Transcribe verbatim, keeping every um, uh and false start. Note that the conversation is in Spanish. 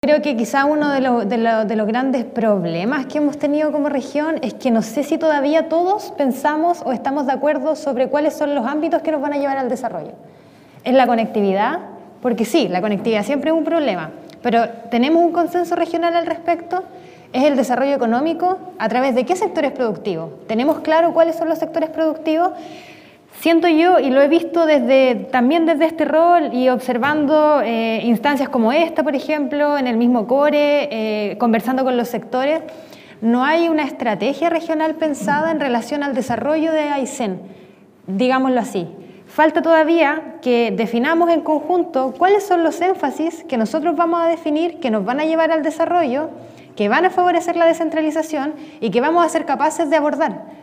Creo que quizá uno de, lo, de, lo, de los grandes problemas que hemos tenido como región es que no sé si todavía todos pensamos o estamos de acuerdo sobre cuáles son los ámbitos que nos van a llevar al desarrollo. Es la conectividad, porque sí, la conectividad siempre es un problema, pero ¿tenemos un consenso regional al respecto? ¿Es el desarrollo económico? ¿A través de qué sectores productivos? ¿Tenemos claro cuáles son los sectores productivos? Siento yo, y lo he visto desde, también desde este rol y observando eh, instancias como esta, por ejemplo, en el mismo CORE, eh, conversando con los sectores, no hay una estrategia regional pensada en relación al desarrollo de Aysén, digámoslo así. Falta todavía que definamos en conjunto cuáles son los énfasis que nosotros vamos a definir, que nos van a llevar al desarrollo, que van a favorecer la descentralización y que vamos a ser capaces de abordar.